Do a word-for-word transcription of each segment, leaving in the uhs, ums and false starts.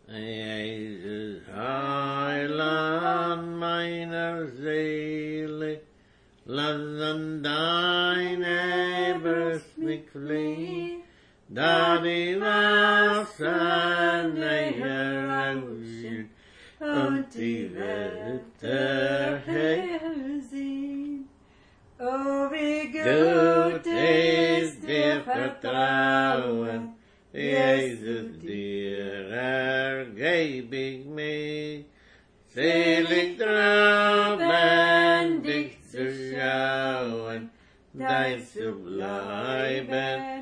Jesus, Heiland meiner Seele, lass an deine Brust mich fliehen, da die Wasser näher rauschen und die Wetter hell sind. Oh, wie gut ist dir Vertrauen, Jesus, dir ergeb ich mich, selig droben dich zu schauen, dein zu bleiben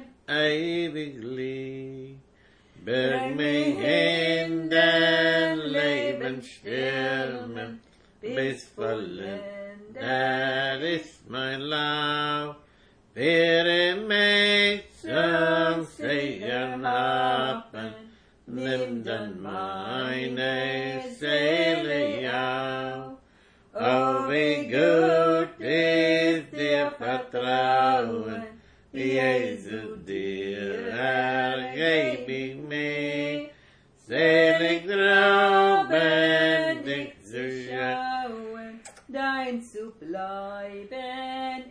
ewiglich. Berg mich in den Lebensstürmen, bis vollendet ist mein Lauf, wäre mich zum Segen haben, nimm dann meine Seele auf. Oh, wie gut ist dir Vertrauen, Jesus, dir ergeb ich mich, selig droben dich zu schauen, dein zu bleiben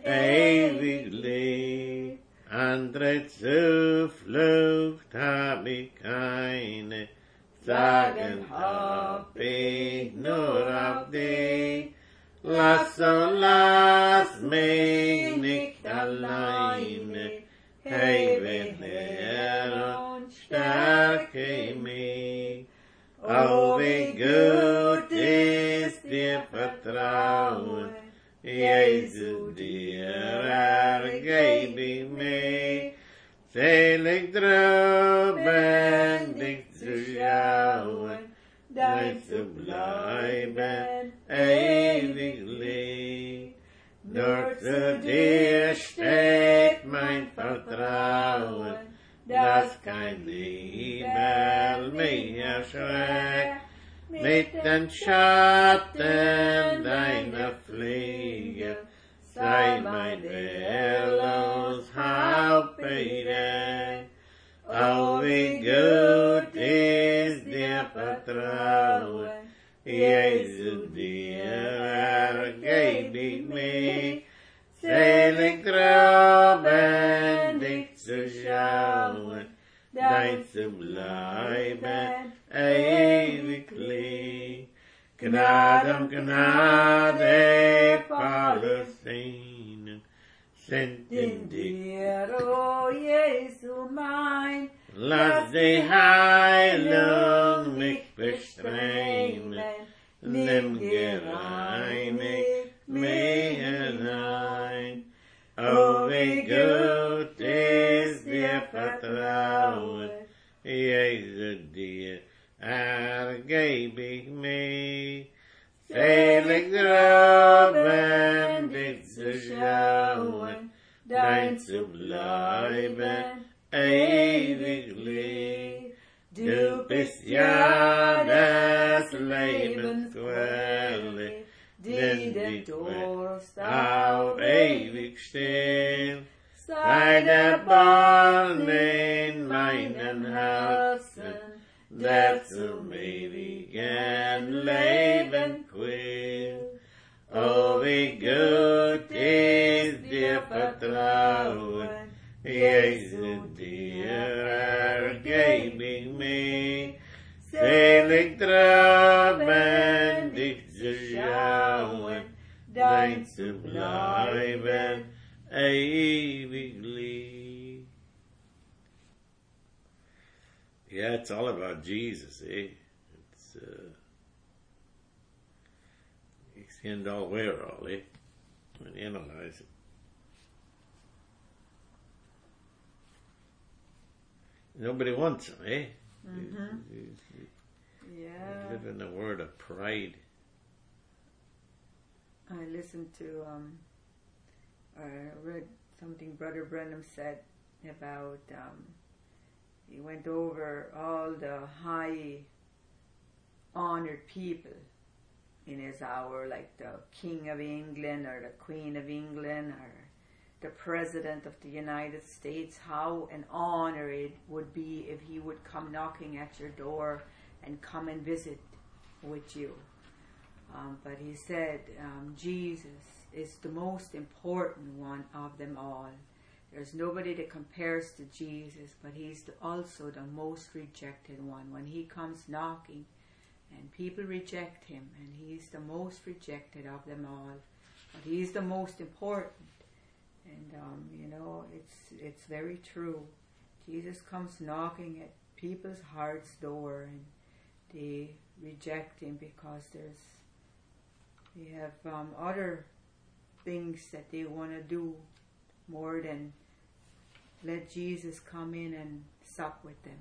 ewiglich. Andere Zuflucht hab ich keine, sagen hab ich nur auf dich. Lass, oh, lass mich nicht alleine, hebe her und stärke mich. Oh, wie gut ist dir Vertrauen, Jesus, dir ergeb ich mich, selig droben dich zu schauen, dein zu bleiben ewiglich. Nur zu dir steht mein Vertrauen, dass kein Liebel mich erschreckt, mit den Schatten deiner Pflege, sei mein wehrlos Haupt bedeckt. Oh, wie gut ist dir Vertrauen, Jesus, dir ergeb ich mich, selig droben dich zu schauen, dein zu bleiben ewiglich. Gnade um Gnade, Palästina, sind in dir, o Jesu mein, lass die Heilung mich bestreben, nimm gereinigt mich hinein. Oh, wie gut ist dir Vertrauen, Jesus, dir ergeb ich mich, selig droben dich zu schauen, dein zu bleiben ewiglich. Du bist ja des Lebens Quelle, die den Durst auf ewig still. Sei der Born in meinem Herzen, der zum ewigen Leben quillt. Oh, wie gut ist dir Vertrauen, Jesus, dir ergeb ich mich, selig droben dich zu schauen, dein zu bleiben ewiglich. Yeah, it's all about Jesus, eh? It's, uh, it's the end all we're all, eh? When you analyze it. Nobody wants him, eh? Mm-hmm. You, you, you Yeah. live in a world of pride. I listened to, um, I read something Brother Brenham said about, um, he went over all the high honored people in his hour, like the King of England or the Queen of England or the President of the United States, how an honor it would be if he would come knocking at your door and come and visit with you. Um, but he said um, Jesus is the most important one of them all. There's nobody that compares to Jesus, but he's the, also the most rejected one. When he comes knocking and people reject him, and he's the most rejected of them all, but he's the most important. And um, you know, it's it's very true. Jesus comes knocking at people's heart's door, and they reject him because there's they have um, other things that they want to do more than let Jesus come in and sup with them.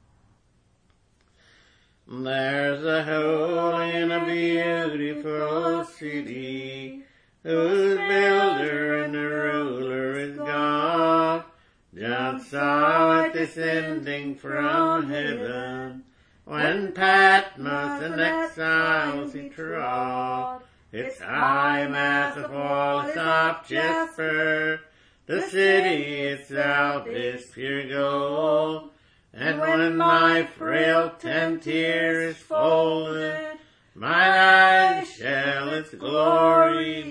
There's a holy and a beautiful city, whose builder and the ruler is God. John saw it descending from heaven, when Patmos and exiles he trod. Its high mass of walls of jasper, the city itself is pure gold. And when my frail tent here is folded, my eyes shall its glory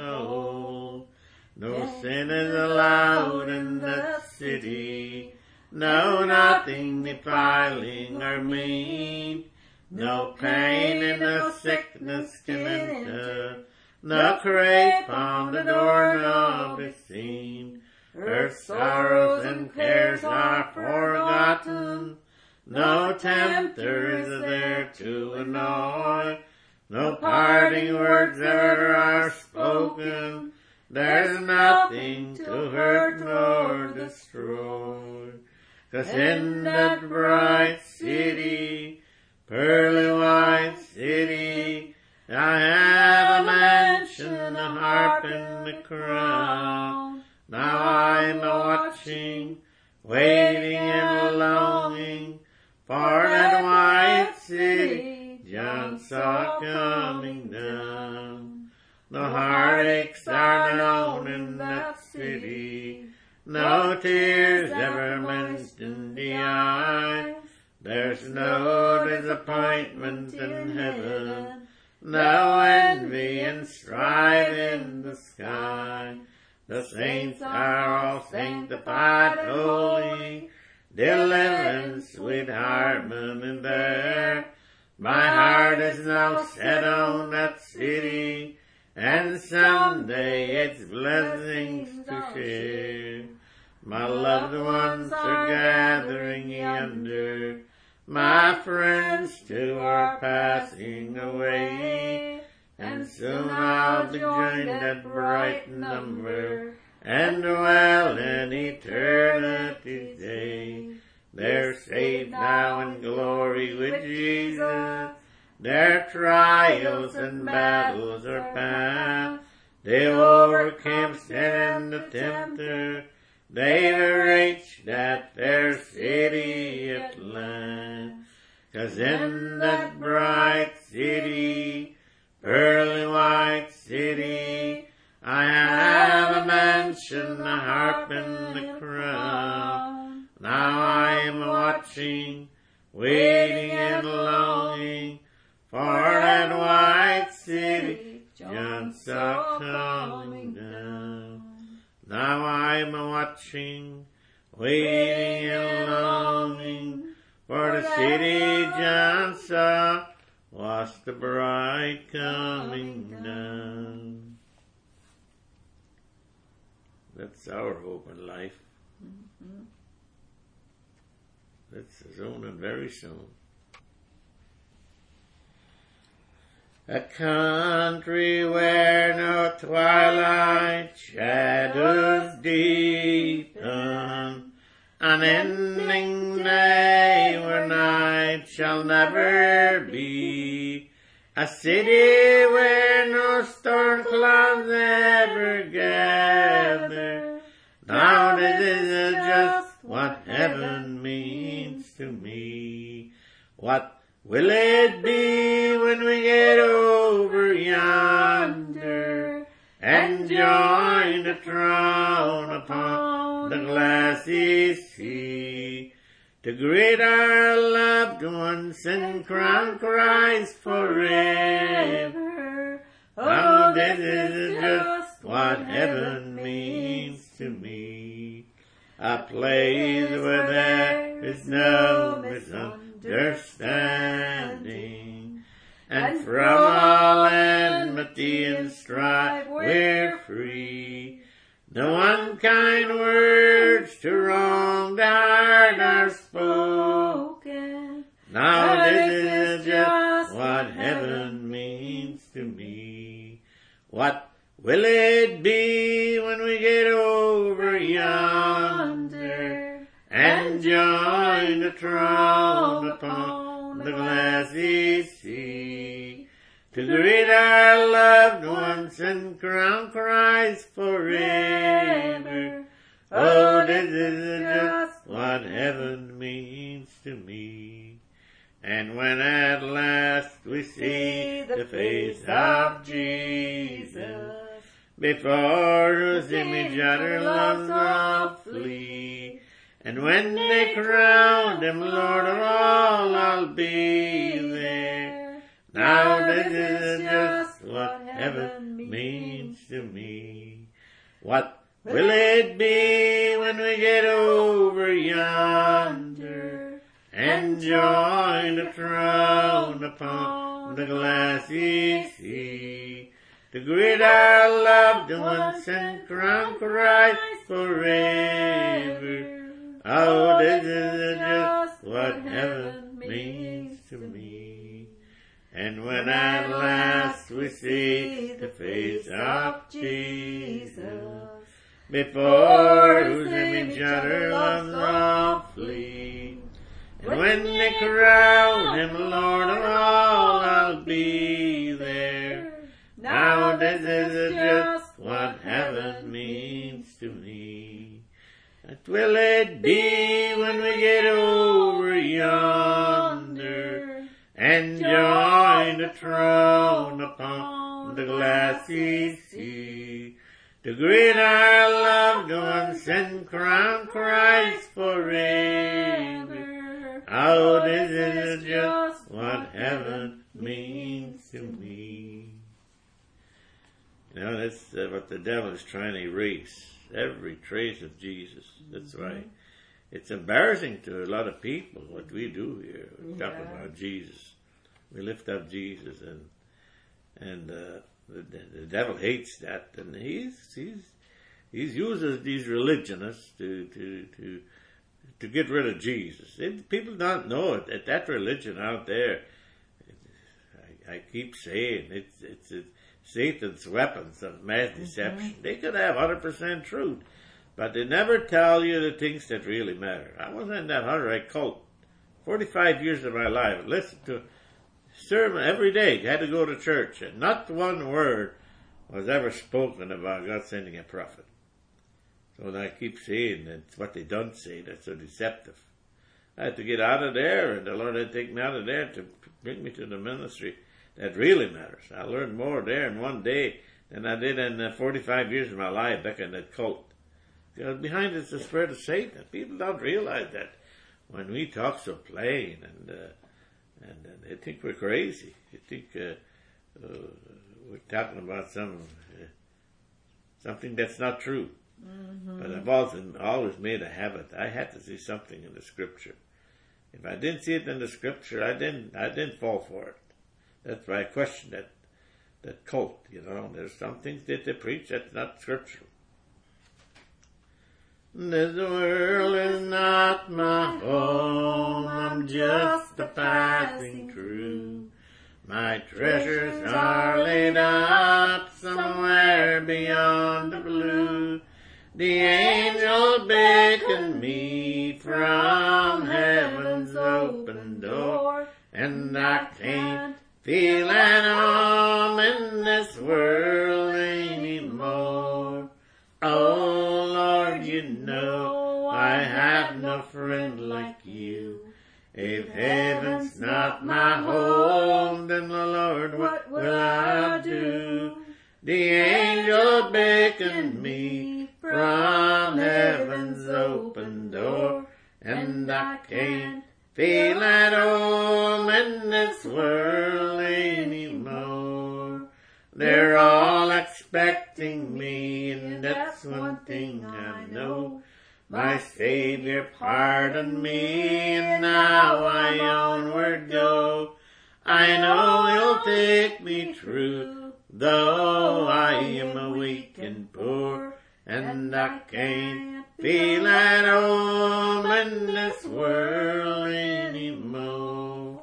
behold. No sin is allowed in that city, no nothing defiling or mean. No pain and no sickness can enter, no crape on the doorknob is seen. Her sorrows and cares are forgotten, no tempter is there to annoy. No parting words ever are spoken, there's nothing to hurt nor destroy. 'Cause in that bright city, pearly white city, I have a mansion, a harp and a crown. Now I'm a watching, waiting and longing for that white city John saw coming down. No heartaches are known in that city, no tears ever missed in the eyes. There's no disappointment in heaven, no envy and strife in the sky. The saints are all sanctified holy, they live in sweet harmony there. My heart is now set on that city, and someday its blessings to share. My loved ones are gathering yonder, my friends too are passing away, and soon I'll join that bright number and dwell in eternity's day. They're saved now in glory with Jesus, their trials and battles are past. They overcame sin and the tempter, they've reached that fair city at last. 'Cause in that bright city, pearly white city, I have a mansion, a harp and a crown. Now I am watching, waiting and longing for that white city John saw coming down. Now I am watching, waiting and longing for the city John saw was the bride coming down. That's our hope in life. Mm-hmm. That's soon and very soon. A country where no twilight shadows deepen, an ending day where night shall never be, a city where no storm clouds ever gather. Now this is just what heaven means to me. What will it be when we get over yonder and join the throne upon the glassy sea, to greet our loved ones and crown Christ forever. Oh, this is just what heaven means to me. A place where there is no misunderstanding, and from all enmity and strife we're free. No unkind words to wrong the heart are spoken. Now this is just what heaven means to me. What will it be when we get over yonder and join the throne upon the glassy sea, to greet our loved ones and crown Christ forever? Oh, this is just what heaven means to me. And when at last we see the face of Jesus, before whose image utter loves all flee, and when they crowned him Lord of all, I'll be there. Now this is just what heaven means to me. What will it be when we get over yonder and join the throne upon the glassy sea, to greet our loved ones and crown Christ forever? Oh, this is just what heaven means to me. And when at last we see the face of Jesus, before whose image utter loves all flee, and when they crown him Lord of all, I'll be there. Now this is just what heaven means to me. What will it be when we get over yonder and join the throne upon the glassy sea, to greet our loved ones and crown Christ forever? Oh, this is just what heaven means to me. You know, that's uh, what the devil is trying to erase. Every trace of Jesus. That's mm-hmm. why it's embarrassing to a lot of people what we do here. We yeah. talk about Jesus. We lift up Jesus, and and uh, the, the devil hates that, and he's he's he's uses these religionists to to to to get rid of Jesus. It, people don't know it. That, that religion out there, it, I, I keep saying it's it's. it's Satan's weapons of mass deception. Mm-hmm. They could have one hundred percent truth, but they never tell you the things that really matter. I was in that Hutterite cult forty-five years of my life. I listened to sermon every day. You had to go to church, and not one word was ever spoken about God sending a prophet. So I keep saying that's what they don't say. That's so deceptive. I had to get out of there, and the Lord had to take me out of there to bring me to the ministry that really matters. I learned more there in one day than I did in uh, forty-five years of my life back in that cult. Because behind it's the spirit of Satan. People don't realize that when we talk so plain, and uh, and uh, they think we're crazy. They think uh, uh, we're talking about some uh, something that's not true. Mm-hmm. But I've always, always made a habit. I had to see something in the Scripture. If I didn't see it in the Scripture, I didn't. I didn't fall for it. That's why I question that that cult. You know, there's some things that they preach that's not scriptural. This world is not my home. I'm just a passing through. My treasures are laid up somewhere beyond the blue. The angel beckoned me from heaven's open door, and I can't feel at home in this world anymore. Oh Lord, you know I have no friend like you. If heaven's not my home, then the Lord, what will I do? The angel beckoned me from heaven's open door, and and I can't feel at home in this world anymore. They're all expecting me, and that's one thing I know. My Savior pardoned me, and now I onward go. I know He'll take me through, though I am a weak and poor, and I can't feel at home in this world anymore.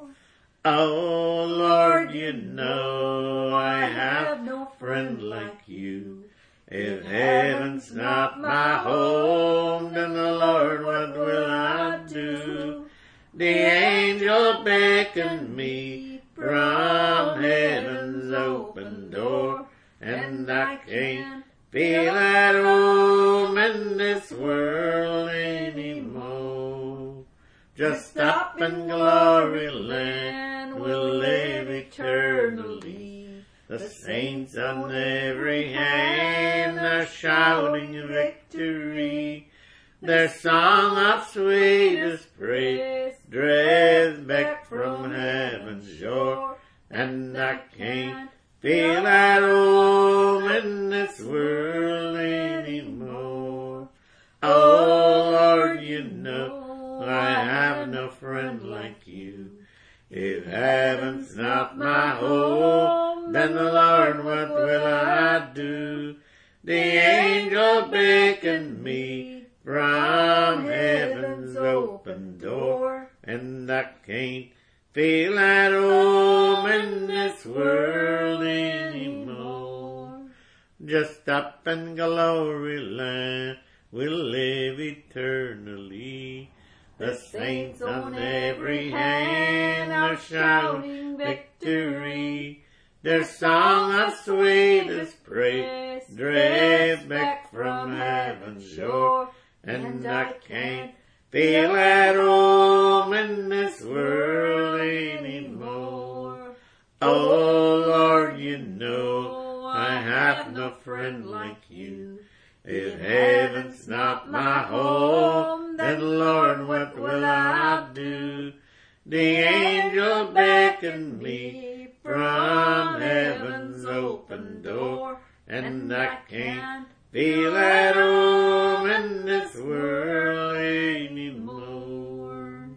Oh Lord, you know I have no friend like you. If heaven's not my home, then the Lord, what will I do? The angel beckoned me from heaven's open door, and I can't feel at home in this world anymore. Just up in glory land we'll live eternally. The saints on every hand are shouting victory. Their song of sweetest praise drifts back from heaven's shore, and I can't feel at home in this world anymore. Oh Lord, you know I have no friend like you. If heaven's not my home, then the Lord, what will I do? The angel beckoned me from heaven's open door, and I can't feel at home in this world anymore. Just up in glory land we'll live eternally. The saints on every hand are shouting victory. Their song of sweetest praise drifts back from heaven's shore, and I can't feel at home in this world anymore. Oh Lord, you know I have no friend like you. If heaven's not my home, then Lord, what will I do? The angel beckoned me from heaven's open door, and I can't feel at home in this world anymore.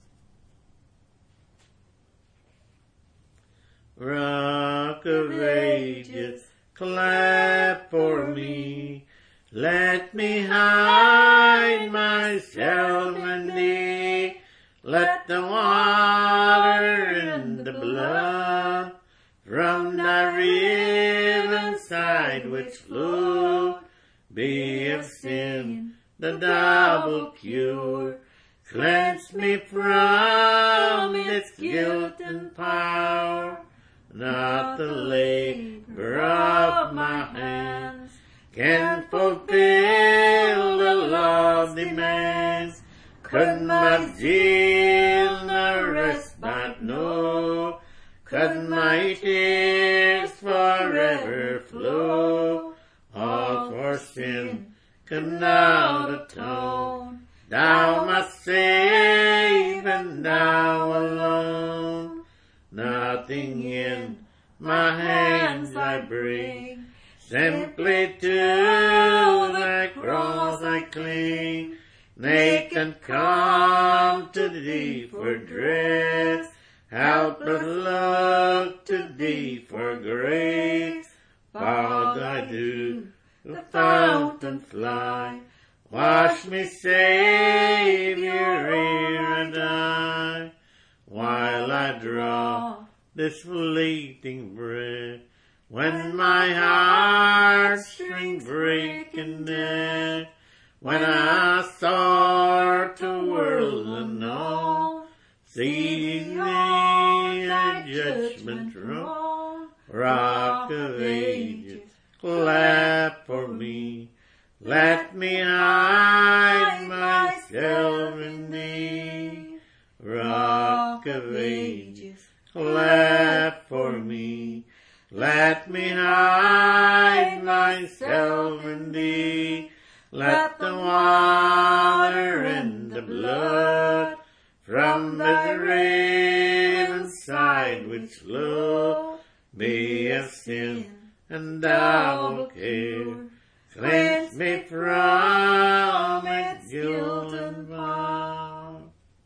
Rock of Ages, clap for me. Let me hide myself in thee. Let the water and the blood from thy riven side which flowed be of sin the double cure. Cleanse me from its guilt and power. Not the labor of my hands can fulfill the law's demands. Could my zeal no respite know? Could my tears forever flow? All for sin could not atone. Thou must save, and thou alone. Nothing in my hands I bring, simply to thy cross I cling. Naked come to thee for dress, helpless look to thee for grace. Bowed I do the fountain fly, wash me, Savior, ere I die. While I draw this fleeting breath, when my heartstrings break in death, when I soar to world unknown, see thee at judgment throne. Rock of Ages, clap for me. Let me hide myself in thee. Rock of Ages, clap for me. Let me hide myself in thee. Let the water and the blood from the raven side which flow me of sin, and thou wilt care. Cleanse me from its guilt and vow.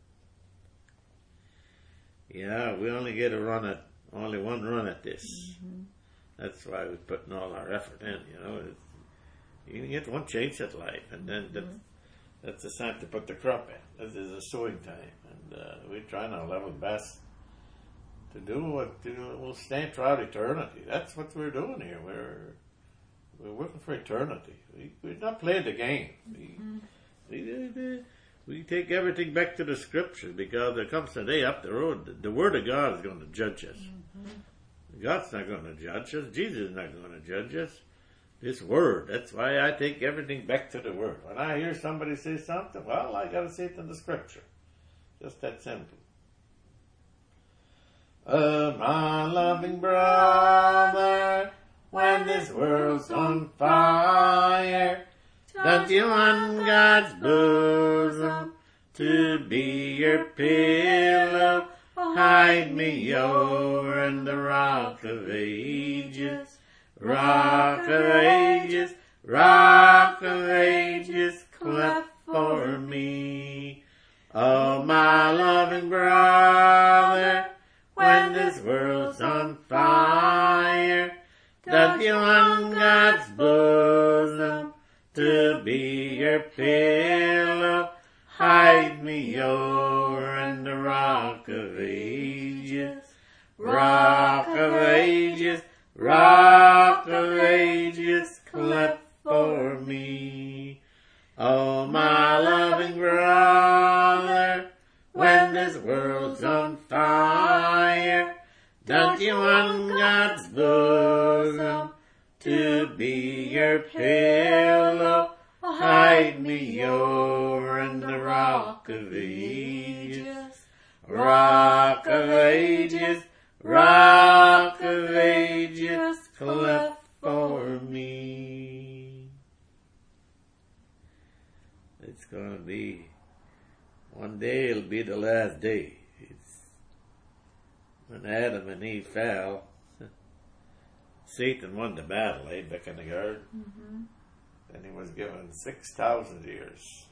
Yeah, we only get a run at, only one run at this. Mm-hmm. That's why we're putting all our effort in, you know. It's, you get one chance at life, and then mm-hmm. that's, that's the time to put the crop in. This is a sowing time, and uh, we're trying our level best to do what to, will stand throughout eternity. That's what we're doing here. We're we're working for eternity. We, we're not playing the game. We, mm-hmm. we, we, we take everything back to the Scripture, because there comes a day up the road, the, the Word of God is going to judge us. Mm-hmm. God's not going to judge us. Jesus is not going to judge us. This Word. That's why I take everything back to the Word. When I hear somebody say something, well, I got to say it in the Scripture. Just that simple. Oh, my loving brother, when this world's on fire, don't you want God's bosom to be your pillow? Hide me over in the rock of ages, rock of ages, rock of ages, cleft for me. Oh, my loving brother, when this world's on fire, don't you want God's bosom to be your pillow? Hide me over in the rock of ages, rock of ages, rock of ages, cleft for me. Oh, my loving brother, when this world's on fire, don't you want God's bosom to be your pillow? Hide me over in the rock of ages, rock of ages, rock of ages, cleft for me. It's going to be, one day it'll be the last day. When Adam and Eve fell, Satan won the battle, eh, back in the garden. Mm-hmm. And he was given six thousand years.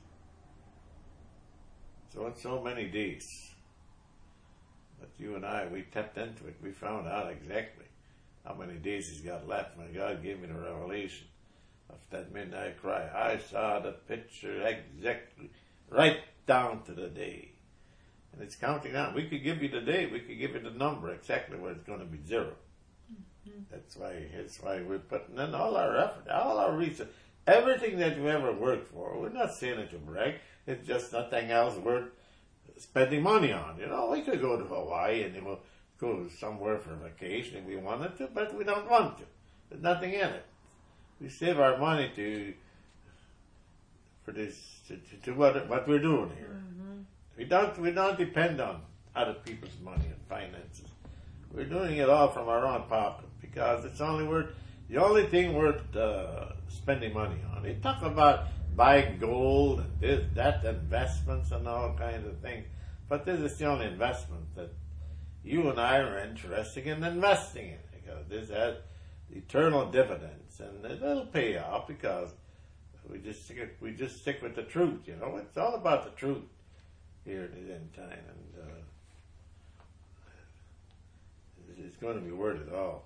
So in so many days. But you and I, we tapped into it. We found out exactly how many days he's got left when God gave me the revelation of that midnight cry. I saw the picture exactly, right down to the day. And it's counting down. We could give you the day, we could give you the number exactly where it's going to be zero. Mm-hmm. That's why that's why we're putting in all our effort, all our research, everything that you ever worked for. We're not saying it to brag. It's just nothing else worth spending money on. You know, we could go to Hawaii and you know, go somewhere for vacation if we wanted to, but we don't want to. There's nothing in it. We save our money to for this to, to, to what what we're doing here. Mm-hmm. We don't, we don't depend on other people's money and finances. We're doing it all from our own pocket because it's only worth, the only thing worth uh, spending money on. They talk about buying gold and this, that, investments and all kinds of things. But this is the only investment that you and I are interested in investing in, because this has eternal dividends and it'll pay off because we just stick, we just stick with the truth, you know. It's all about the truth here at the end time, and uh, it's going to be worth it all.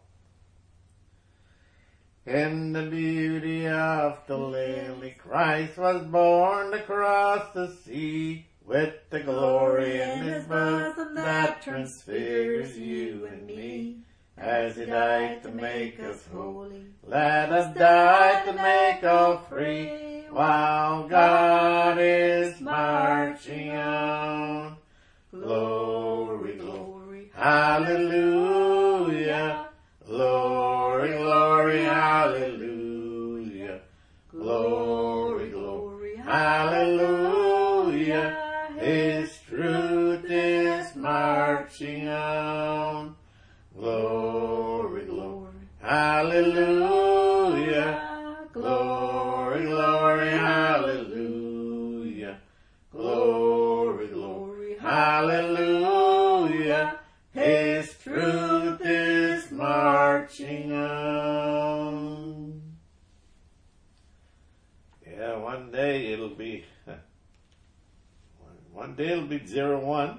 In the beauty of the lily, Christ was born across the sea, with the glory in his bosom that transfigures you and me. As he died to make us holy, let us die to make all free, while God is marching on. Glory, glory, hallelujah. Glory, glory, hallelujah. Glory, glory, hallelujah. His truth is marching on. Glory, glory, hallelujah. Glory, glory, hallelujah. Glory. marching on. Yeah, one day it'll be, one day it'll be zero one,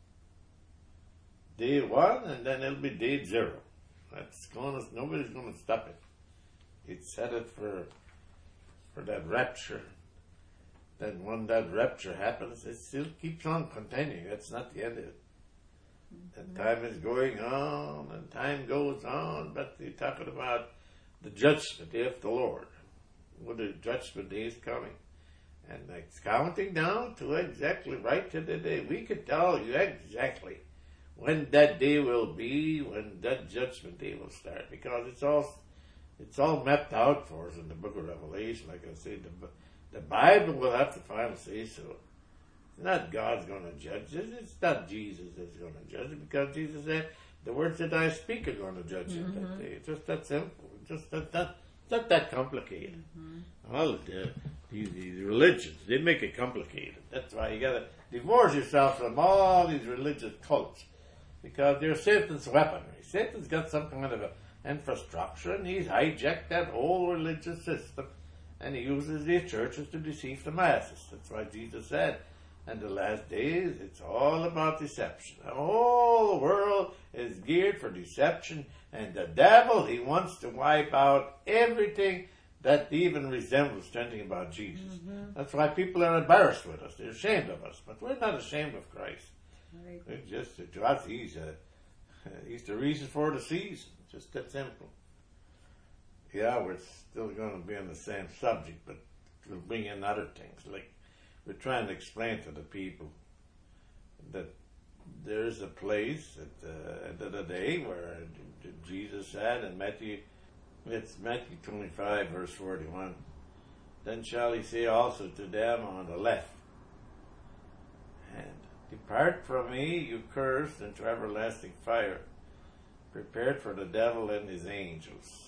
day one, and then it'll be day zero. That's going to, nobody's going to stop it. It's set it for, for that rapture. Then when that rapture happens, it still keeps on continuing. That's not the end of it. And time is going on, and time goes on, but they're talking about the judgment day of the Lord. Well, the judgment day is coming. And it's counting down to exactly right to the day. We could tell you exactly when that day will be, when that judgment day will start, because it's all it's all mapped out for us in the book of Revelation. Like I said, the, the Bible will have the final say so. It's not God's going to judge it. It's not Jesus that's going to judge it, because Jesus said, the words that I speak are going to judge mm-hmm. it that day. It's just that simple. It's just that, that, it's not that complicated. Mm-hmm. All the, these, these religions, they make it complicated. That's why you got to divorce yourself from all these religious cults, because they're Satan's weaponry. Satan's got some kind of a infrastructure, and he's hijacked that whole religious system, and he uses these churches to deceive the masses. That's why Jesus said, in the last days, it's all about deception. The whole world is geared for deception, and the devil, he wants to wipe out everything that even resembles anything about Jesus. Mm-hmm. That's why people are embarrassed with us. They're ashamed of us, but we're not ashamed of Christ. Right. It's just, to us, he's, a, he's the reason for the season. Just that simple. Yeah, we're still going to be on the same subject, but we'll bring in other things. Like, we're trying to explain to the people that there's a place at the end of the day where Jesus said in Matthew, it's Matthew twenty-five, verse forty-one, then shall he say also to them on the left, and depart from me, you cursed, into everlasting fire, prepared for the devil and his angels.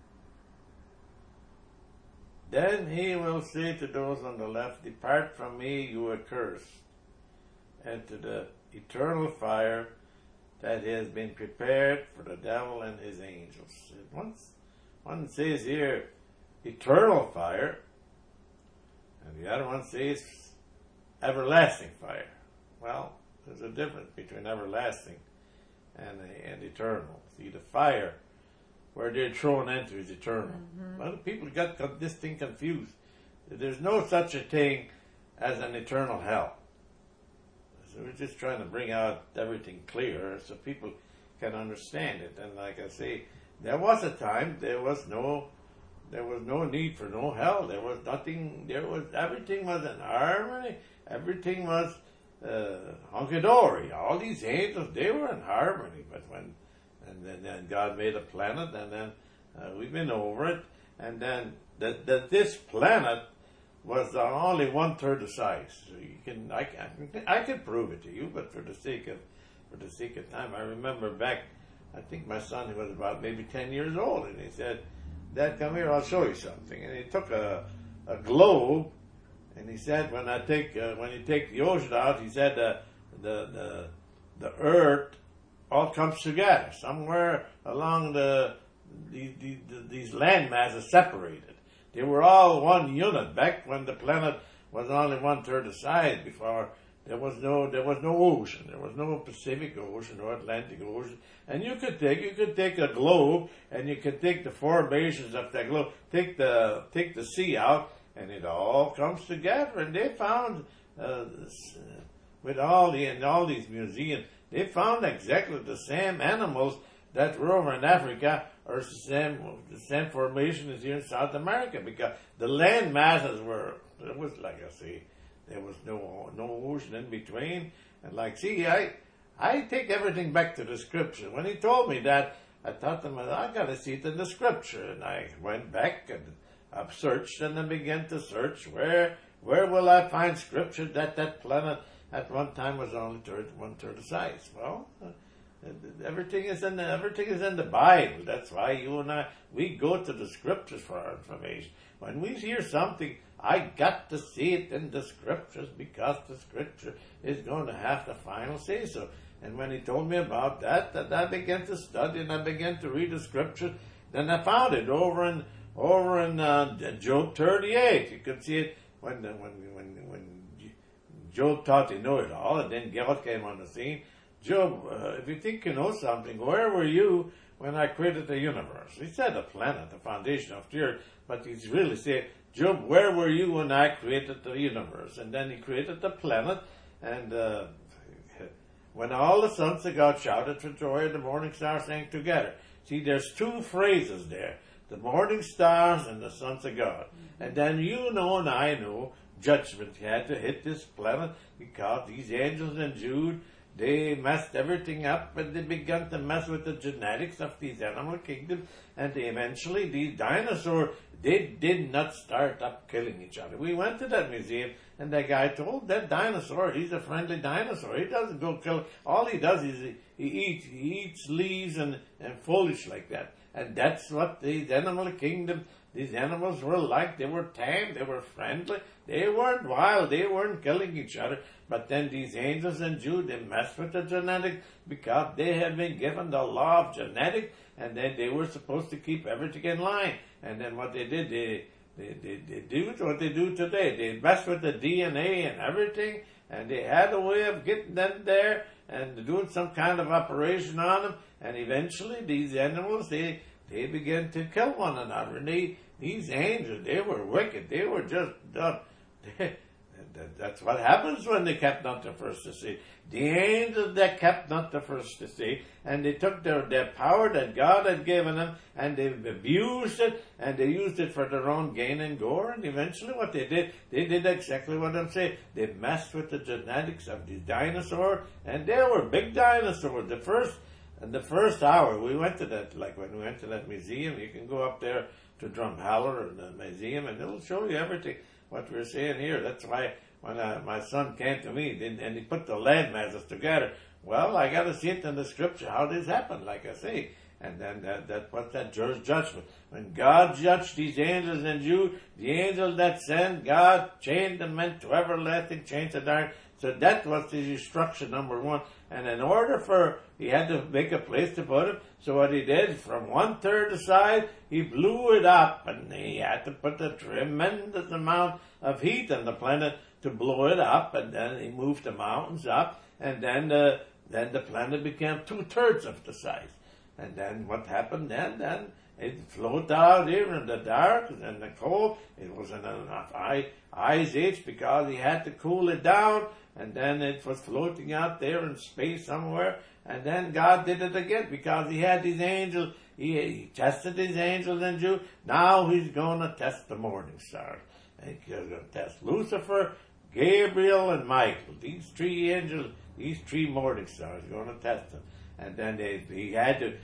Then he will say to those on the left, depart from me, you accursed, and to the eternal fire that has been prepared for the devil and his angels. Once one says here, eternal fire, and the other one says everlasting fire. Well, there's a difference between everlasting and, and eternal. See, the fire where they're thrown into is eternal. Mm-hmm. Well, people got, got this thing confused. There's no such a thing as an eternal hell. So we're just trying to bring out everything clear so people can understand it. And like I say, there was a time there was no there was no need for no hell. There was nothing. There was everything was in harmony. Everything was uh, hunky-dory. All these angels, they were in harmony. But when And then, then God made a planet, and then uh, we've been over it. And then that that this planet was uh, only one third the size. So you can I can I can prove it to you, but for the sake of for the sake of time, I remember back. I think my son, he was about maybe ten years old, and he said, "Dad, come here, I'll show you something." And he took a a globe, and he said, "When I take uh, when you take the ocean out," he said, uh, "the the the earth all comes together. Somewhere along the, the, the, the these land masses separated. They were all one unit back when the planet was only one third the size. Before there was no there was no ocean. There was no Pacific Ocean or Atlantic Ocean. And you could take you could take a globe and you could take the formations of that globe, take the take the sea out, and it all comes together. And they found uh, this, uh, with all the in all these museums, they found exactly the same animals that were over in Africa, or the same the same formation as here in South America, because the land masses were, it was like I say, there was no no ocean in between. And like, see, I I take everything back to the scripture. When he told me that, I thought to myself, I got to see it in the scripture. And I went back and I've searched, and I began to search where where will I find scripture that that planet at one time was only third, one third the size. Well, uh, everything is in the, everything is in the Bible. That's why you and I, we go to the scriptures for our information. When we hear something, I got to see it in the scriptures, because the scripture is going to have the final say so. And when he told me about that, that I began to study and I began to read the scripture. Then I found it over in over in uh, Job thirty-eight. You could see it when when when when Job thought he knew it all, and then God came on the scene. Job, uh, if you think you know something, where were you when I created the universe? He said the planet, the foundation of the earth, but he's really saying, Job, where were you when I created the universe? And then he created the planet, and uh, when all the sons of God shouted for joy, the morning stars sang together. See, there's two phrases there, the morning stars and the sons of God. Mm-hmm. And then you know and I know judgment had to hit this planet because these angels and Jude, they messed everything up, and they began to mess with the genetics of these animal kingdoms, and they eventually, these dinosaurs, they did not start up killing each other. We went to that museum, and that guy told that dinosaur, he's a friendly dinosaur. He doesn't go kill, all he does is he, he eats, he eats leaves and, and foliage like that. And that's what these animal kingdom, these animals were like. They were tame, they were friendly, they weren't wild, they weren't killing each other. But then these angels and Jude, they messed with the genetics because they had been given the law of genetics, and then they were supposed to keep everything in line. And then what they did, they they, they, they did what they do today. They messed with the D N A and everything, and they had a way of getting them there and doing some kind of operation on them. And eventually these animals, they they began to kill one another. And they, these angels, they were wicked. They were just dumb. They, That's what happens when they kept not the first to see. The angels that kept not the first to see, and they took their, their power that God had given them, and they abused it, and they used it for their own gain and gore, and eventually what they did, they did exactly what I'm saying. They messed with the genetics of these dinosaurs, and they were big dinosaurs. The first, in the first hour, we went to that, like when we went to that museum, you can go up there to Drumheller or the museum, and it'll show you everything. What we're saying here. That's why when uh, my son came to me and, and he put the land masses together, well, I got to see it in the scripture how this happened, like I say. And then that, that what's that judgment? When God judged these angels and you, the angel that sinned, God chained them into everlasting chains of iron. So that was the destruction, number one. And in order for, he had to make a place to put him. So what he did, from one third aside, he blew it up, and he had to put a tremendous amount of heat on the planet to blow it up, and then he moved the mountains up, and then the, then the planet became two thirds of the size. And then what happened then? Then it floated out here in the dark and the cold. It was in an ice age because he had to cool it down, and then it was floating out there in space somewhere. And then God did it again because he had these angels. He, he tested these angels and Jude. Now he's going to test the morning stars. He's going to test Lucifer, Gabriel, and Michael. These three angels, these three morning stars, he's going to test them. And then they, he had to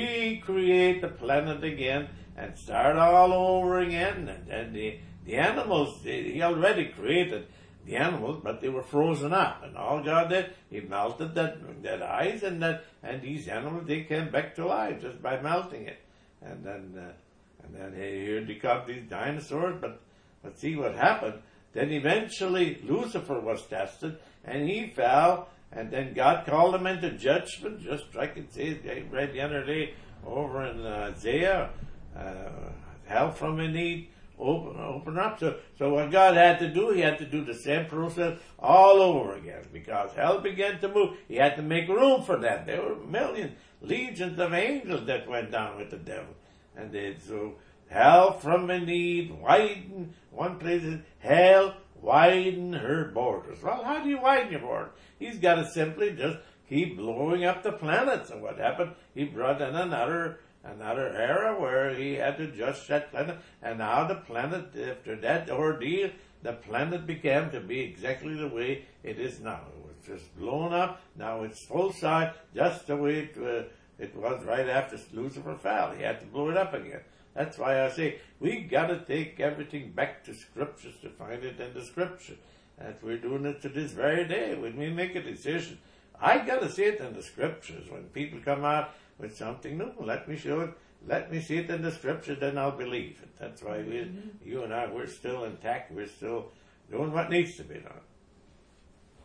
recreate the planet again and start all over again. And then the, the animals, he already created the animals, but they were frozen up. And all God did, he melted that, that ice, and that, and these animals, they came back to life just by melting it. And then, uh, and then here they come these dinosaurs, but, but see what happened. Then eventually Lucifer was tested, and he fell, and then God called him into judgment, just like it says, I read the other day over in uh, Isaiah, uh, hell from beneath, open, open up. So, so what God had to do, he had to do the same process all over again, because hell began to move. He had to make room for that. There were millions, legions of angels that went down with the devil. And they, so hell from beneath, widen, one place is hell, widen her borders. Well, how do you widen your borders? He's got to simply just keep blowing up the planets. And what happened? He brought in another another era where he had to judge that planet. And now the planet, after that ordeal, the planet began to be exactly the way it is now. It was just blown up. Now it's full size, just the way it, uh, it was right after Lucifer fell. He had to blow it up again. That's why I say we got to take everything back to scriptures to find it in the scripture. And we're doing it to this very day. When we make a decision, I got to see it in the scriptures. When people come out with something new, let me show it. Let me see it in the scriptures, then I'll believe it. That's why we, mm-hmm. you, you and I, we're still intact. We're still doing what needs to be done.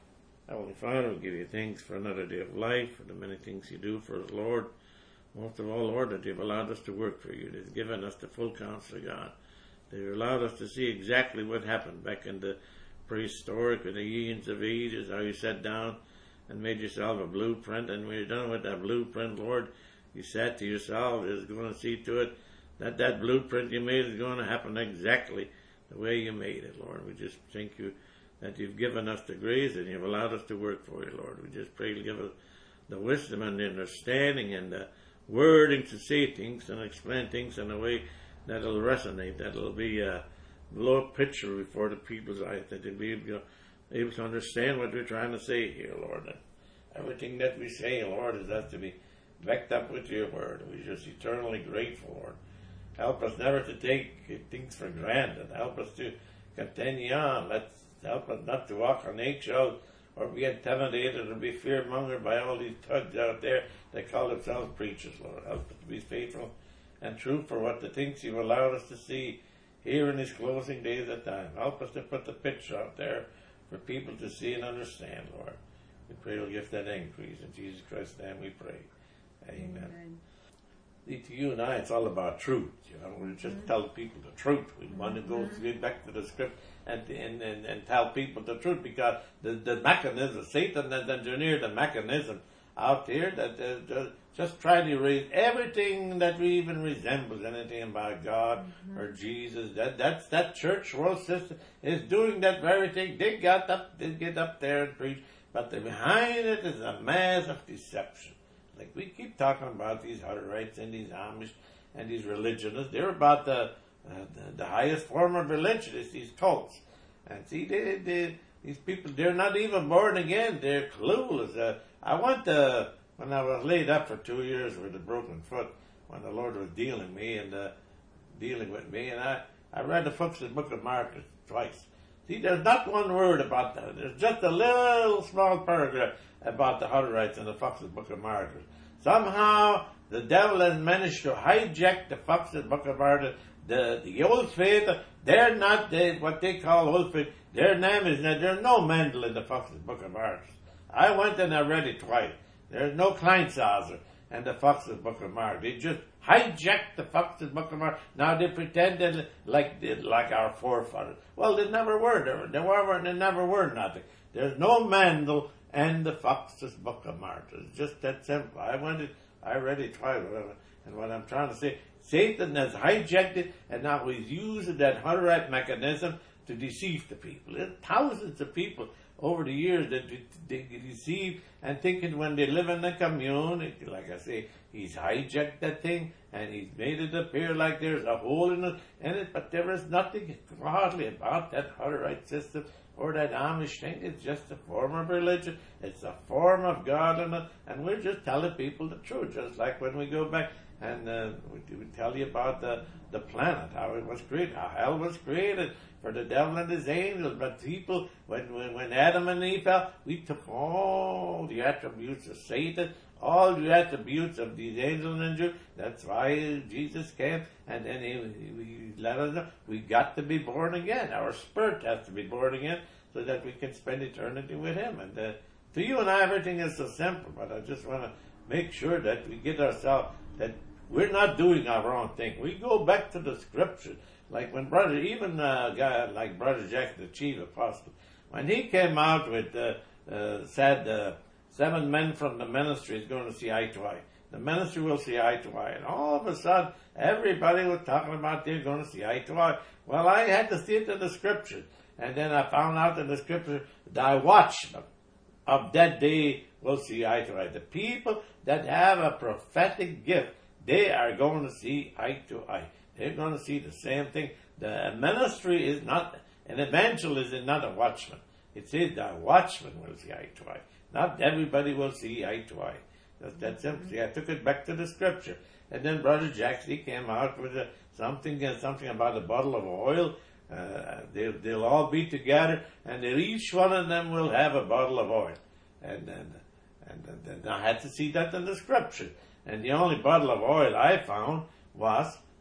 Heavenly Father, we give you thanks for another day of life, for the many things you do for us, Lord. Most of all, Lord, that you've allowed us to work for you. You've given us the full counsel of God. They've allowed us to see exactly what happened back in the prehistoric, in the eons of ages, how you sat down and made yourself a blueprint. And when you're done with that blueprint, Lord, you said to yourself, is going to see to it that that blueprint you made is going to happen exactly the way you made it, Lord. We just thank you that you've given us the grace and you've allowed us to work for you, Lord. We just pray to give us the wisdom and the understanding and the wording to say things and explain things in a way that'll resonate, that'll be a blow up picture before the people's eyes, that they'll be able, able to understand what we're trying to say here, Lord. And everything that we say, Lord, is has to be backed up with your word. We're just eternally grateful, Lord. Help us never to take things for granted. Help us to continue on. Let's help us not to walk on eggshells or be intimidated or be fear-mongered by all these thugs out there that call themselves preachers, Lord. Help us to be faithful and true for what the things you've allowed us to see here in these closing days of time. Help us to put the picture out there for people to see and understand, Lord. We pray you'll give that increase. In Jesus Christ's name we pray. Amen. Amen. See, to you and I, it's all about truth. You know, we just mm-hmm. tell people the truth. We mm-hmm. want to go straight back to the script and and, and, and tell people the truth, because the, the mechanism, Satan has engineered a mechanism out here that uh, just try to erase everything that we even resembles anything about God mm-hmm. or Jesus. That that's that church world system is doing that very thing. They got up, they get up there and preach, but the, behind it is a mass of deception. Like we keep talking about these Hutterites and these Amish and these religionists. They're about the, uh, the the highest form of religion. It's these cults. And see, they, they, these people, they're not even born again. They're clueless. Uh, I went to, when I was laid up for two years with a broken foot, when the Lord was dealing me and uh, dealing with me, and I, I read the Fox's Book of Martyrs twice. See, there's not one word about that. There's just a little small paragraph about the Hutterites in the Fox's Book of Martyrs. Somehow, the devil has managed to hijack the Fox's Book of Martyrs. The, the old faith, they're not the, what they call old faith. Their name is, there's no Mendel in the Fox's Book of Martyrs. I went and I read it twice. There's no Kleinsalzer in the Fox's Book of Martyrs. They just hijacked the Fox's Book of Martyrs. Now they pretended like like our forefathers. Well, they never were. There, there were, they never were nothing. There's no Mendel in the Fox's Book of Martyrs. It's just that simple. I went it, I read it twice. And what I'm trying to say, Satan has hijacked it, and now he's using that Hutterite mechanism to deceive the people. There's thousands of people over the years that they deceive and thinking when they live in the commune, like I say, he's hijacked that thing and he's made it appear like there's a hole in it, in it but there is nothing godly about that Hutterite system or that Amish thing. It's just a form of religion. It's a form of godliness, and we're just telling people the truth, just like when we go back and uh, we, we tell you about the, the planet, how it was created, how hell was created for the devil and his angels. But people, when, when, when Adam and Eve fell, we took all the attributes of Satan, all the attributes of these angels and angels. That's why Jesus came, and then he, he, he let us know we got to be born again. Our spirit has to be born again so that we can spend eternity with him. And uh, to you and I, everything is so simple, but I just want to make sure that we get ourselves, that we're not doing our own thing. We go back to the scripture. Like when brother, even a guy like Brother Jack, the chief apostle, when he came out with, uh, uh, said, uh, seven men from the ministry is going to see eye to eye. The ministry will see eye to eye. And all of a sudden, everybody was talking about they're going to see eye to eye. Well, I had to see it in the scripture. And then I found out in the scripture, thy watchmen of that day will see eye to eye. The people that have a prophetic gift, they are going to see eye to eye. They're going to see the same thing. The ministry is not, an evangelist is not a watchman. It says the watchman will see eye to eye. Not everybody will see eye to eye. That's that simple. See, I took it back to the scripture. And then Brother Jackson came out with a, something something about a bottle of oil. Uh, they'll, they'll all be together, and each one of them will have a bottle of oil. And then and, and, and I had to see that in the scripture. And the only bottle of oil I found was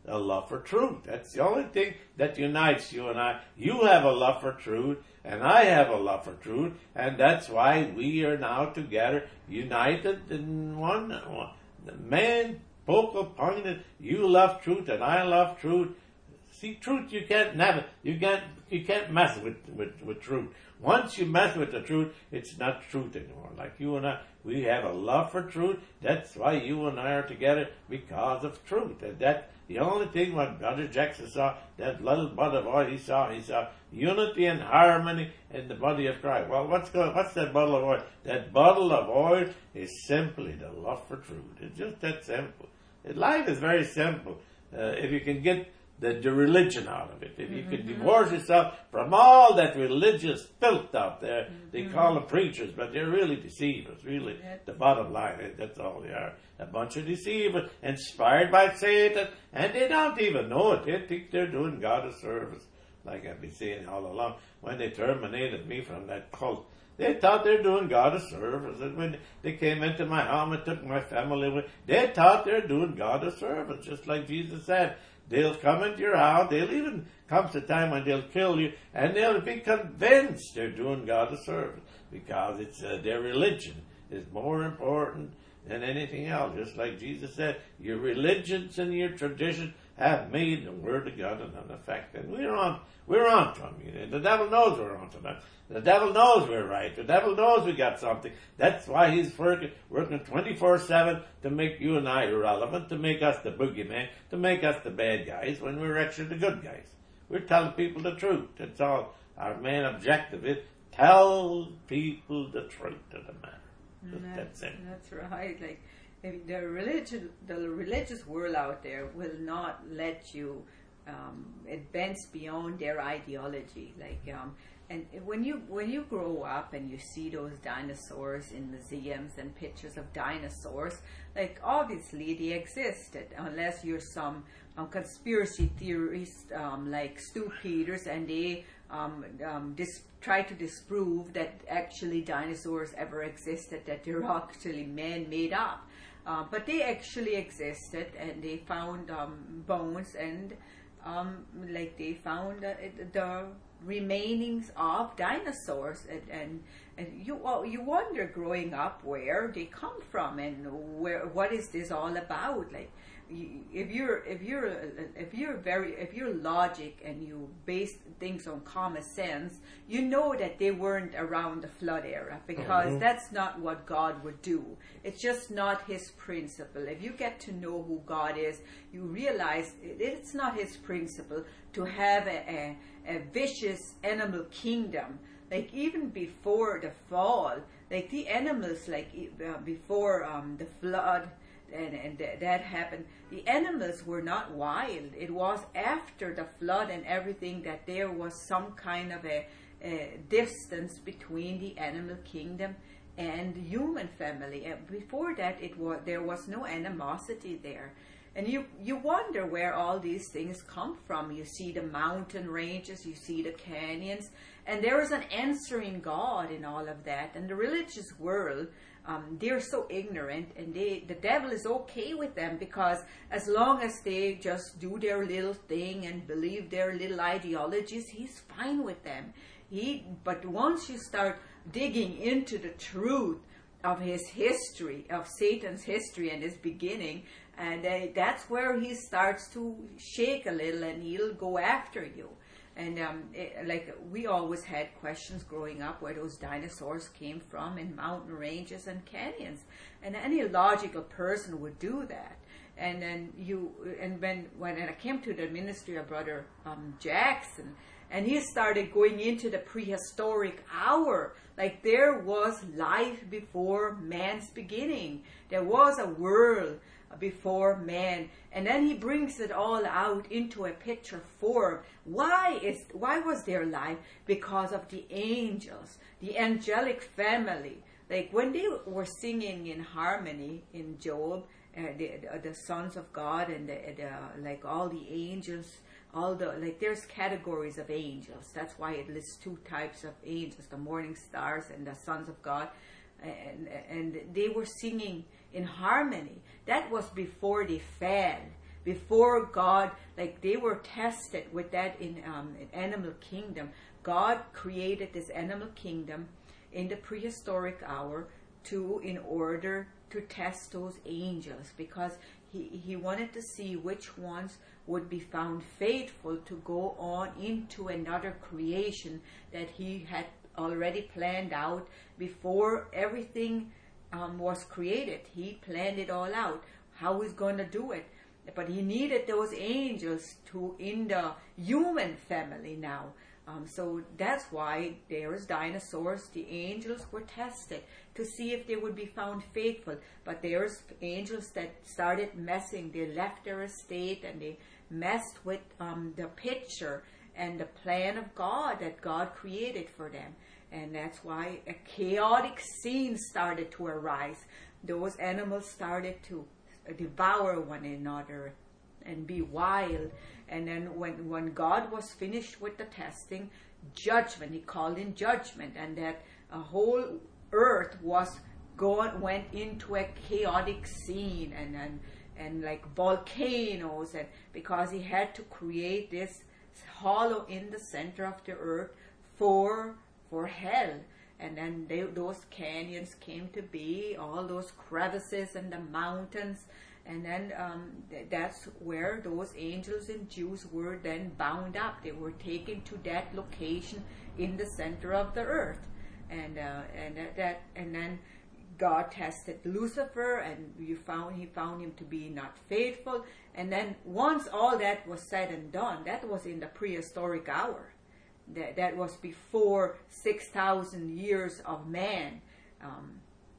a love for truth. That's the only thing that unites you and I. You have a love for truth, and I have a love for truth, and that's why we are now together, united in one. one. The main focal point is you love truth, and I love truth. See, truth you can't never, you can't, you can't mess with, with, with truth. Once you mess with the truth, it's not truth anymore. Like you and I, we have a love for truth. That's why you and I are together, because of truth. And that, the only thing what Brother Jackson saw, that little bud of oil he saw, he saw unity and harmony in the body of Christ. Well, what's going, what's that bottle of oil? That bottle of oil is simply the love for truth. It's just that simple. Life is very simple. Uh, if you can get The, the religion out of it. If you could divorce yourself from all that religious filth out there, mm-hmm. they call them preachers, but they're really deceivers, really. Yep. The bottom line, that's all they are. A bunch of deceivers, inspired by Satan, and they don't even know it. They think they're doing God a service, like I've been saying all along. When they terminated me from that cult, they thought they're doing God a service. And when they came into my home and took my family away, they thought they're doing God a service, just like Jesus said. They'll come into your house. They'll even come to a time when they'll kill you, and they'll be convinced they're doing God a service, because it's uh, their religion is more important than anything else. Just like Jesus said, your religions and your traditions have made the word of God an effect. And we're on, we're on to them. The devil knows we're on to them. The devil knows we're right. The devil knows we got something. That's why he's working, working twenty-four seven to make you and I irrelevant, to make us the boogeyman, to make us the bad guys when we're actually the good guys. We're telling people the truth. That's all. Our main objective is tell people the truth of the matter. That's, that's it. That's right. Like, if the religion, the religious world out there will not let you um, advance beyond their ideology. Like, um, and when you when you grow up and you see those dinosaurs in museums and pictures of dinosaurs, like obviously they existed, unless you're some um, conspiracy theorist um, like Stu Peters, and they um, um, dis- try to disprove that actually dinosaurs ever existed, that they're actually man-made up. Uh, but they actually existed, and they found um, bones, and um, like they found uh, the remainings of dinosaurs, and, and, and you well, you wonder growing up where they come from and where what is this all about. Like, if you're if you're if you're very if you're logic and you base things on common sense, you know that they weren't around the flood era, because mm-hmm. that's not what God would do. It's just not His principle. If you get to know who God is, you realize it's not His principle to have a, a, a vicious animal kingdom. Like even before the fall, like the animals, like uh, before um, the flood. And, and th- that happened. The animals were not wild. It was after the flood and everything that there was some kind of a, a distance between the animal kingdom and the human family. And before that, it was there was no animosity there. And you, you wonder where all these things come from. You see the mountain ranges, you see the canyons, and there is an answering God in all of that. And the religious world, Um, they're so ignorant, and they the devil is okay with them, because as long as they just do their little thing and believe their little ideologies, he's fine with them. He, but once you start digging into the truth of his history, of Satan's history and his beginning, and uh, that's where he starts to shake a little, and he'll go after you. And um, it, like we always had questions growing up where those dinosaurs came from in mountain ranges and canyons, and any logical person would do that. And then you, and when when I came to the ministry of Brother um, Jackson, and he started going into the prehistoric hour, like there was life before man's beginning. There was a world before man, and then he brings it all out into a picture form. Why is why was there life? Because of the angels, the angelic family. Like when they were singing in harmony in Job, uh, the, the sons of God, and the, the, like all the angels, all the like there's categories of angels. That's why it lists two types of angels: the morning stars and the sons of God. And, and they were singing in harmony. That was before they fell. before God, like they were tested with that in um, in animal kingdom. God created this animal kingdom in the prehistoric hour to, in order to test those angels, because he, he wanted to see which ones would be found faithful to go on into another creation that he had already planned out before everything um, was created. He planned it all out, how he's going to do it. But he needed those angels to in the human family now. Um, so that's why there's dinosaurs. The angels were tested to see if they would be found faithful. But there's angels that started messing. They left their estate and they messed with um, the picture and the plan of God that God created for them. And that's why a chaotic scene started to arise. Those animals started to devour one another and be wild. And then when, when God was finished with the testing, judgment, he called in judgment, and that a whole earth was going, went into a chaotic scene, and, and, and like volcanoes, and because he had to create this hollow in the center of the earth for, for hell. And then they, those canyons came to be, all those crevices and the mountains. And then um, th- that's where those angels and Jews were then bound up. They were taken to that location in the center of the earth. And uh, and that, that and then God tested Lucifer, and you found he found him to be not faithful. And then once all that was said and done, that was in the prehistoric hour. That, that was before six thousand years of man, um,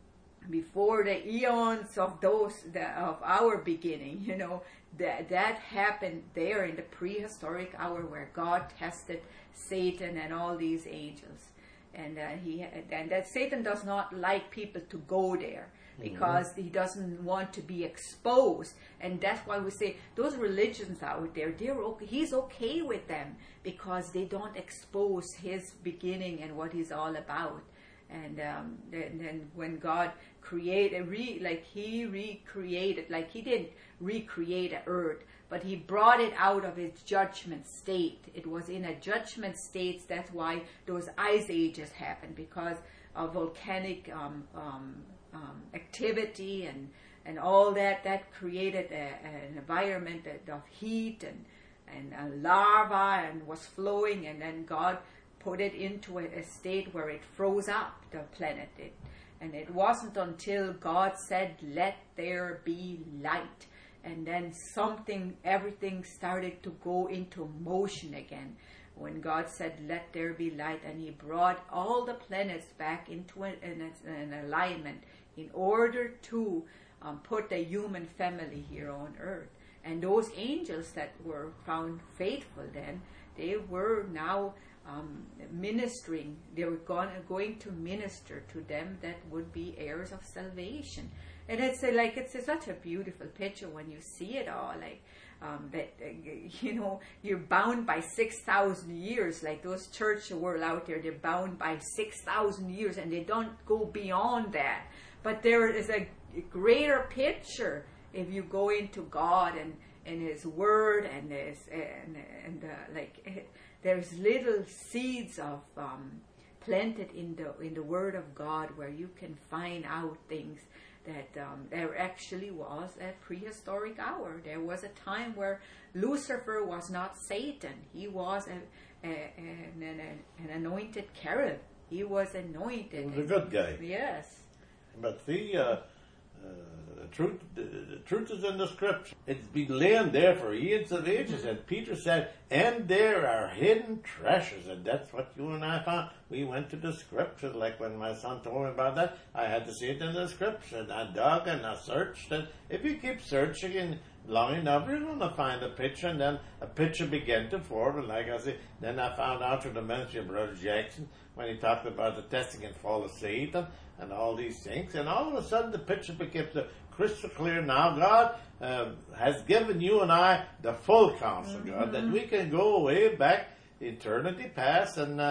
before the eons of those the, of our beginning. You know, that that happened there in the prehistoric hour where God tested Satan and all these angels, and uh, he and that Satan does not like people to go there, because mm-hmm. he doesn't want to be exposed. And that's why we say those religions out there, they're okay, he's okay with them, because they don't expose his beginning and what he's all about. And um, then, then when God created, re, like he recreated, like he didn't recreate the earth, but he brought it out of its judgment state. It was in a judgment state. That's why those ice ages happened, because of volcanic um, um, um, activity and and all that. That created a, an environment of heat and and a lava, and was flowing, and then God put it into a, a state where it froze up the planet. It, and it wasn't until God said, "Let there be light," and then something, everything started to go into motion again. When God said, "Let there be light," and he brought all the planets back into an, an, an alignment in order to um, put the human family here on earth. And those angels that were found faithful then, they were now um, ministering. They were going, going to minister to them that would be heirs of salvation. And it's a, like it's a, such a beautiful picture when you see it all. Like um, that, uh, you know, you're bound by six thousand years. Like those church world out there, they're bound by six thousand years, and they don't go beyond that. But there is a greater picture if you go into God and, and His Word, and His and and uh, like there's little seeds of um, planted in the in the Word of God where you can find out things that um, there actually was a prehistoric hour. There was a time where Lucifer was not Satan. He was a, a, an, an, an anointed cherub. He was anointed. He was a good guy. Yes. But see, uh, uh, the truth, the, the truth is in the Scripture. It's been laying there for ages of ages, and Peter said, "And there are hidden treasures," and that's what you and I found. We went to the Scriptures, like when my son told me about that. I had to see it in the Scripture, and I dug and I searched, and if you keep searching and long enough, you're going to find a picture, and then a picture began to form. And like I said, then I found out through the ministry of Brother Jackson when he talked about the testing and fall of Satan and all these things, and all of a sudden the picture became crystal clear. Now God uh, has given you and I the full counsel, mm-hmm. God, that we can go way back eternity past and uh,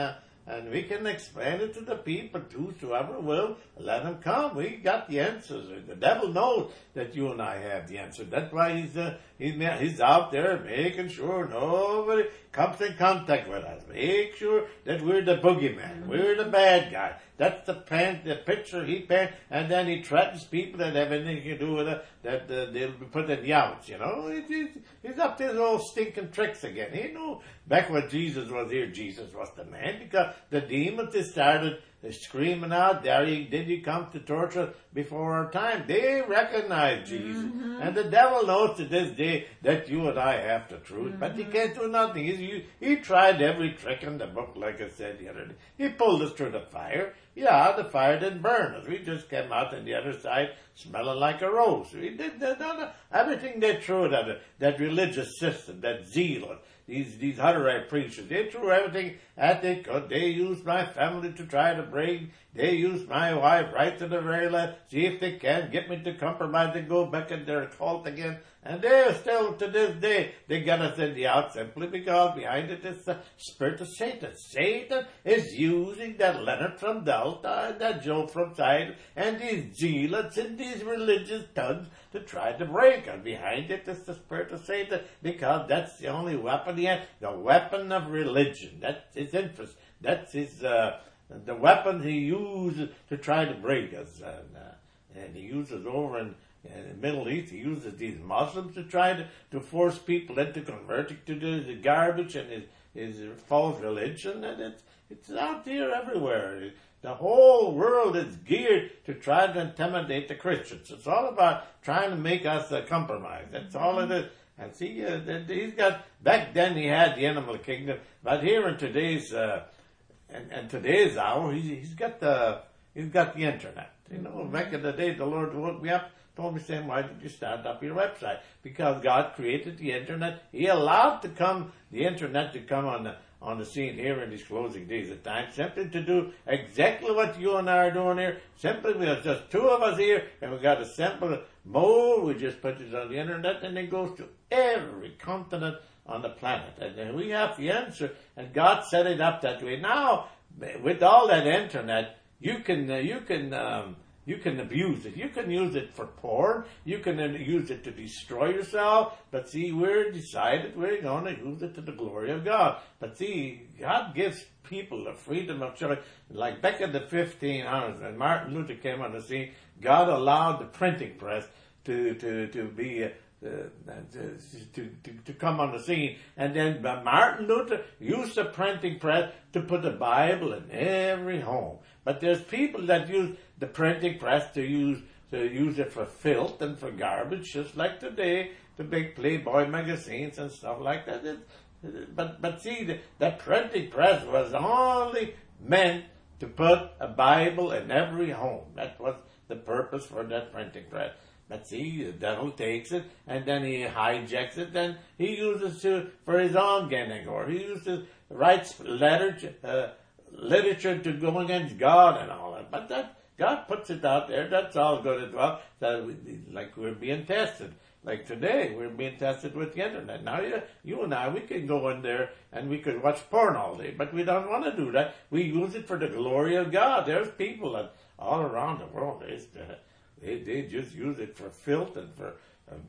and we can explain it to the people, to whoever will, let them come. We got the answers. The devil knows that you and I have the answer. That's why he's uh, he's he's out there making sure nobody comes in contact with us. Make sure that we're the boogeyman. We're the bad guy. That's the pan, the picture he paints, and then he threatens people that have anything to do with it, that uh, they'll be put in the outs, you know. It, it, he's up to his old stinking tricks again. He knew back when Jesus was here, Jesus was the man, because the demons, they started screaming out, there he, did he come to torture before our time? They recognized Jesus. Mm-hmm. And the devil knows to this day that you and I have the truth, mm-hmm. but he can't do nothing. He's, he, he tried every trick in the book, like I said the other day. He pulled us through the fire. Yeah, the fire didn't burn us. We just came out on the other side smelling like a rose. We did that, that, everything they threw, that, that religious system, that zeal, these these Hutterite preachers, they threw everything at they could. They used my family to try to bring. They used my wife right to the very last. See if they can get me to compromise and go back in their cult again. And they're still, to this day, they get us in the out simply because behind it is the spirit of Satan. Satan is using that Leonard from Delta and that Joe from Side and these zealots and these religious thugs to try to break us. Behind it is the spirit of Satan because that's the only weapon he has, the weapon of religion. That's his interest. That's his, uh, the weapon he uses to try to break us. And, uh, and he uses over in in the Middle East, he uses these Muslims to try to, to force people into converting to the, the garbage and his, his false religion, and it's it's out there everywhere. The whole world is geared to try to intimidate the Christians. It's all about trying to make us uh, compromise. That's all it is. And see, uh, he's got, back then he had the animal kingdom, but here in today's, uh, and, and today's hour, he's, he's got the, he's got the internet. You know, back in the day, the Lord woke me up, told me, Sam, why did you start up your website? Because God created the internet. He allowed to come, the internet to come on the, on the scene here in these closing days of time, simply to do exactly what you and I are doing here. Simply, we have just two of us here, and we got a simple mode. We just put it on the internet, and it goes to every continent on the planet. And then we have the answer, and God set it up that way. Now, with all that internet, you can, uh, you can, um, You can abuse it. You can use it for porn. You can use it to destroy yourself. But see, we're decided we're going to use it to the glory of God. But see, God gives people the freedom of choice. Like back in the fifteen hundreds, when Martin Luther came on the scene, God allowed the printing press to to to be. Uh, Uh, to, to, to come on the scene. And then Martin Luther used the printing press to put the Bible in every home. But there's people that use the printing press to use to use it for filth and for garbage, just like today, the big Playboy magazines and stuff like that. It, but but see, the, that printing press was only meant to put a Bible in every home. That was the purpose for that printing press. But see, the devil takes it, and then he hijacks it, and he uses it for his own gain, or he uses, writes literature, uh, literature to go against God and all that. But that, God puts it out there, that's all good as well, that we, like we're being tested. Like today, we're being tested with the internet. Now, you, you and I, we can go in there and we could watch porn all day, but we don't want to do that. We use it for the glory of God. There's people that all around the world, there's the, They, they just use it for filth and for um,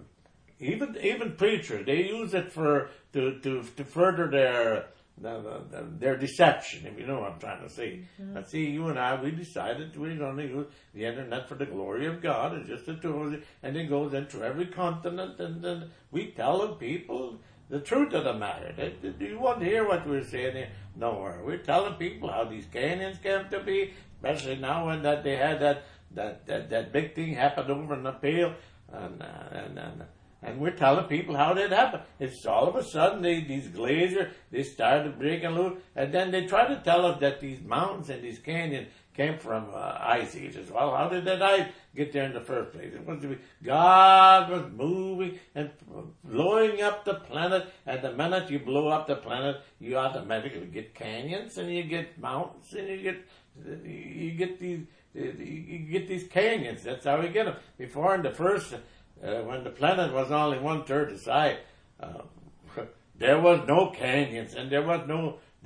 even even preachers. They use it for to to, to further their the, the, their deception. If you know what I'm trying to say. Mm-hmm. But see, you and I, we decided we're going to use the internet for the glory of God. It's just a tool, and it goes into every continent. And then we tell the people the truth of the matter. They, do you want to hear what we're saying here? No, we're telling people how these canyons came to be, especially now when that they had that. That, that that big thing happened over in the Pale, and uh, and, and and we're telling people how that happened. It's all of a sudden they, these glaciers, they started breaking loose, and then they try to tell us that these mountains and these canyons came from uh, ice ages. Well, how did that ice get there in the first place? It was God was moving and blowing up the planet, and the minute you blow up the planet, you automatically get canyons, and you get mountains, and you get you get these. You get these canyons. That's how we get them. Before in the first, uh, when the planet was only one third the size, uh, there was no canyons, and there was no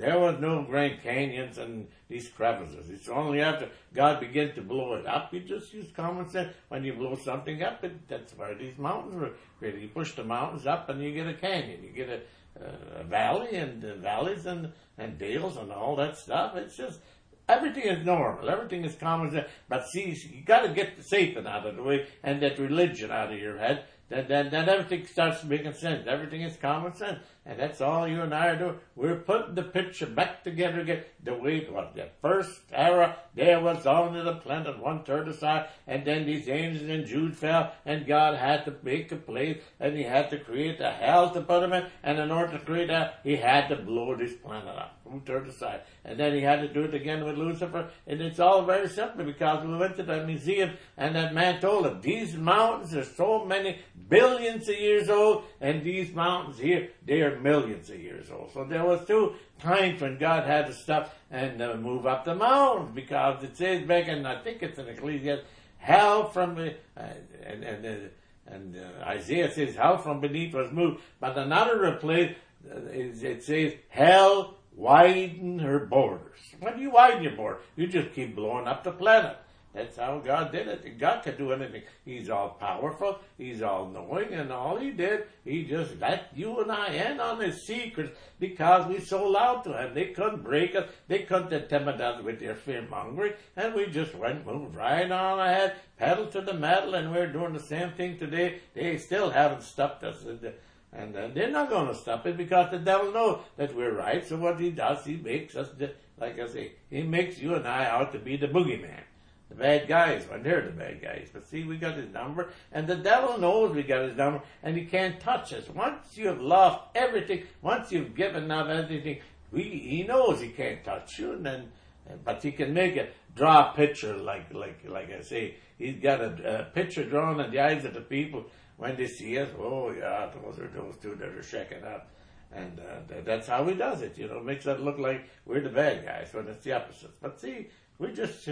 There was no Grand Canyons and these crevices. It's only after God began to blow it up, you just use common sense. When you blow something up, it, that's where these mountains were created. You push the mountains up and you get a canyon. You get a, uh, a valley and uh, valleys and, and dales and all that stuff. It's just, everything is normal. Everything is common sense. But see, you got to get the Satan out of the way and that religion out of your head. Then, then, then everything starts making sense. Everything is common sense. And that's all you and I are doing. We're putting the picture back together again. The way it was. The first era, there was only the planet, one third aside, and then these angels and Jude fell, and God had to make a place, and he had to create a hell to put them in, and in order to create that, he had to blow this planet up, one third aside. And then he had to do it again with Lucifer, and it's all very simple, because we went to that museum, and that man told him, these mountains are so many billions of years old, and these mountains here, they are millions of years old. So there was two times when God had to stop and uh, move up the mountains, because it says back in, I think it's in Ecclesiastes, hell from the, uh, and, and, uh, and uh, Isaiah says hell from beneath was moved. But another place, uh, it says hell widened her borders. When do you widen your border? You just keep blowing up the planet. That's how God did it. God could do anything. He's all powerful. He's all knowing. And all he did, he just let you and I in on his secrets because we so loud to him. They couldn't break us. They couldn't intimidate us with their fear-mongering. And we just went, moved right on ahead, pedal to the metal, and we're doing the same thing today. They still haven't stopped us. And uh, they're not going to stop it because the devil knows that we're right. So what he does, he makes us, like I say, he makes you and I out to be the boogeyman. The bad guys, when they're the bad guys. But see, we got his number, and the devil knows we got his number, and he can't touch us. Once you have lost everything, once you've given up everything, we, he knows he can't touch you, and then, but he can make it, draw a picture, like, like, like I say, he's got a, a picture drawn in the eyes of the people when they see us. Oh yeah, those are those two that are checking out. And uh, that's how he does it, you know, makes it look like we're the bad guys when it's the opposite. But see, we just,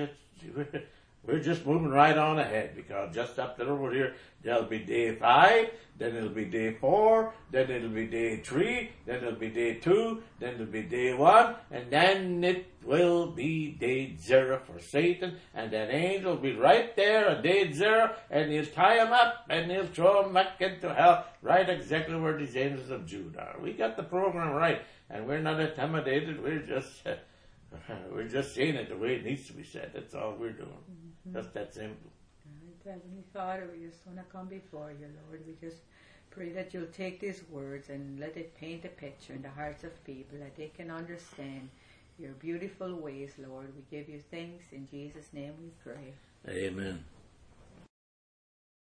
we're just moving right on ahead because just up the road here, there'll be day five, then it'll be day four, then it'll be day three, then it'll be day two, then it'll be day one, and then it will be day zero for Satan, and that angel will be right there at day zero, and he'll tie him up, and he'll throw him back into hell, right exactly where these angels of Jude are. We got the program right, and we're not intimidated, we're just... Uh, We're just saying it the way it needs to be said. That's all we're doing. Mm-hmm. Just that simple. Heavenly Father, we just want to come before you, Lord. We just pray that you'll take these words and let it paint a picture in the hearts of people that they can understand your beautiful ways, Lord. We give you thanks. In Jesus' name we pray. Amen.